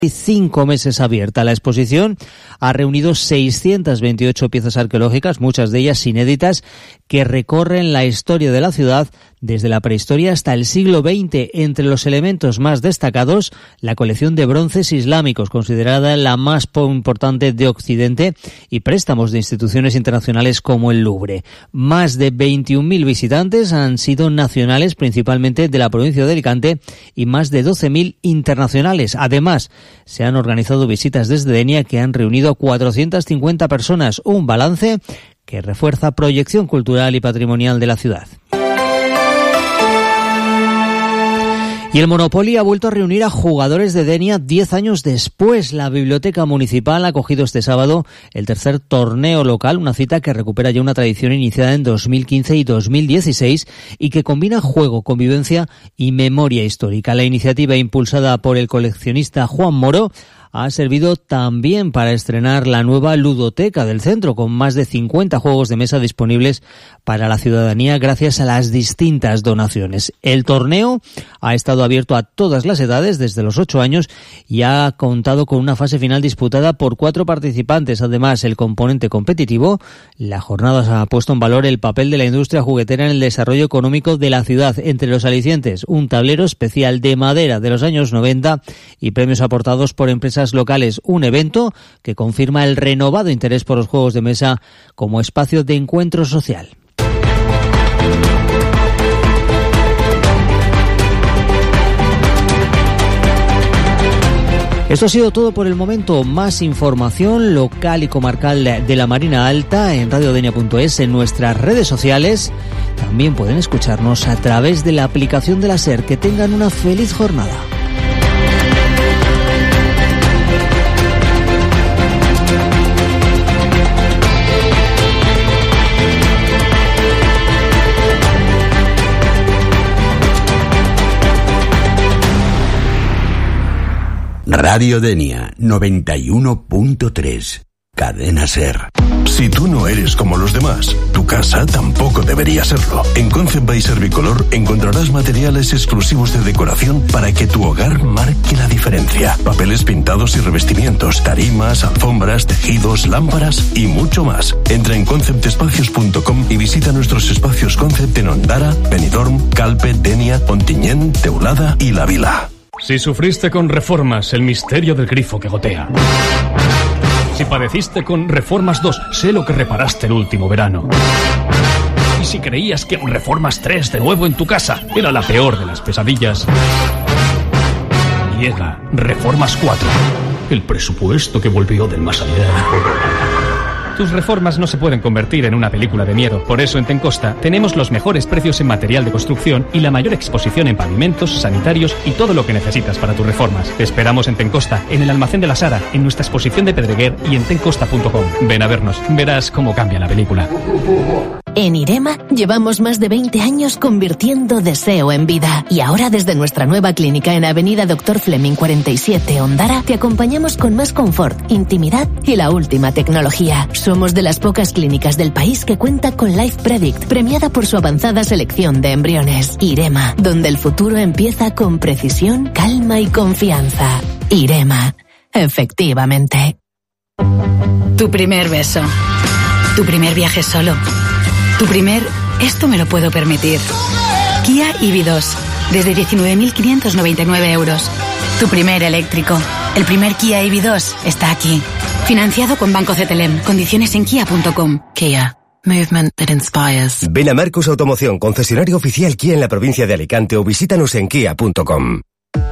5 meses abierta. La exposición ha reunido 628 piezas arqueológicas, muchas de ellas inéditas, que recorren la historia de la ciudad desde la prehistoria hasta el siglo XX. Entre los elementos más destacados, la colección de bronces islámicos, considerada la más importante de Occidente, y préstamos de instituciones internacionales como el Louvre. Más de 21.000 visitantes han sido nacionales, principalmente de la provincia de Alicante, y más de 12.000 internacionales. Además, se han organizado visitas desde Denia que han reunido a 450 personas, un balance que refuerza proyección cultural y patrimonial de la ciudad. Y el Monopoly ha vuelto a reunir a jugadores de Denia 10 años después. La Biblioteca Municipal ha acogido este sábado el tercer torneo local, una cita que recupera ya una tradición iniciada en 2015 y 2016 y que combina juego, convivencia y memoria histórica. La iniciativa, impulsada por el coleccionista Juan Moro, ha servido también para estrenar la nueva ludoteca del centro, con más de 50 juegos de mesa disponibles para la ciudadanía gracias a las distintas donaciones. El torneo ha estado abierto a todas las edades desde los 8 años y ha contado con una fase final disputada por 4 participantes. Además, el componente competitivo, la jornada ha puesto en valor el papel de la industria juguetera en el desarrollo económico de la ciudad. Entre los alicientes, un tablero especial de madera de los años 90 y premios aportados por empresas locales, un evento que confirma el renovado interés por los juegos de mesa como espacio de encuentro social. Esto ha sido todo por el momento. Más información local y comarcal de la Marina Alta en radiodenia.es, en nuestras redes sociales. También pueden escucharnos a través de la aplicación de la SER. Que tengan una feliz jornada. Radio Denia 91.3, Cadena SER. Si tú no eres como los demás, tu casa tampoco debería serlo. En Concept by Servicolor encontrarás materiales exclusivos de decoración para que tu hogar marque la diferencia. Papeles pintados y revestimientos, tarimas, alfombras, tejidos, lámparas y mucho más. Entra en conceptespacios.com y visita nuestros espacios Concept en Ondara, Benidorm, Calpe, Denia, Ontinyent, Teulada y La Vila. Si sufriste con Reformas, el misterio del grifo que gotea. Si padeciste con Reformas 2, sé lo que reparaste el último verano. Y si creías que Reformas 3 de nuevo en tu casa era la peor de las pesadillas, llega Reformas 4, el presupuesto que volvió del más allá. Tus reformas no se pueden convertir en una película de miedo. Por eso en Tencosta tenemos los mejores precios en material de construcción y la mayor exposición en pavimentos, sanitarios y todo lo que necesitas para tus reformas. Te esperamos en Tencosta, en el almacén de la Sara, en nuestra exposición de Pedreguer y en tencosta.com. Ven a vernos, verás cómo cambia la película. En Irema llevamos más de 20 años convirtiendo deseo en vida. Y ahora desde nuestra nueva clínica en Avenida Dr. Fleming 47, Ondara, te acompañamos con más confort, intimidad y la última tecnología. Somos de las pocas clínicas del país que cuenta con Life Predict, premiada por su avanzada selección de embriones. Irema, donde el futuro empieza con precisión, calma y confianza. Irema, efectivamente. Tu primer beso. Tu primer viaje solo. Tu primer, esto me lo puedo permitir. Kia EV2, desde 19.599 euros. Tu primer eléctrico. El primer Kia EV2 está aquí. Financiado con Banco CTLM. Condiciones en kia.com. Kia. Movement that inspires. Ven a Marcus Automoción, concesionario oficial Kia en la provincia de Alicante, o visítanos en kia.com.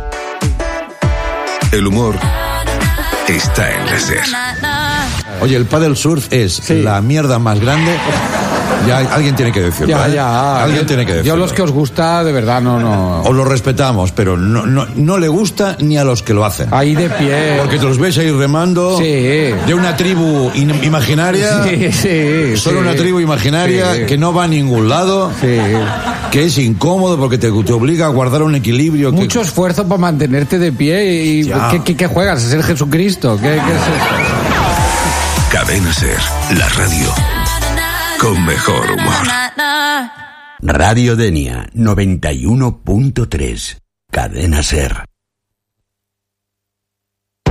El humor está en la SER. Oye, el paddle surf es la mierda más grande. Ya alguien tiene que decirlo. Alguien tiene que decirlo. Yo los que os gusta, de verdad, no. Os lo respetamos, pero no le gusta ni a los que lo hacen. Ahí de pie. Porque te los ves ahí remando. Sí. De una tribu imaginaria. Sí. Solo una tribu imaginaria que no va a ningún lado. Sí. Que es incómodo porque te obliga a guardar un equilibrio. Mucho esfuerzo para mantenerte de pie. Y ¿qué juegas? ¿A ser Jesucristo? ¿Qué es eso? Cadena SER, la radio con mejor humor. Radio Denia 91.3, Cadena SER.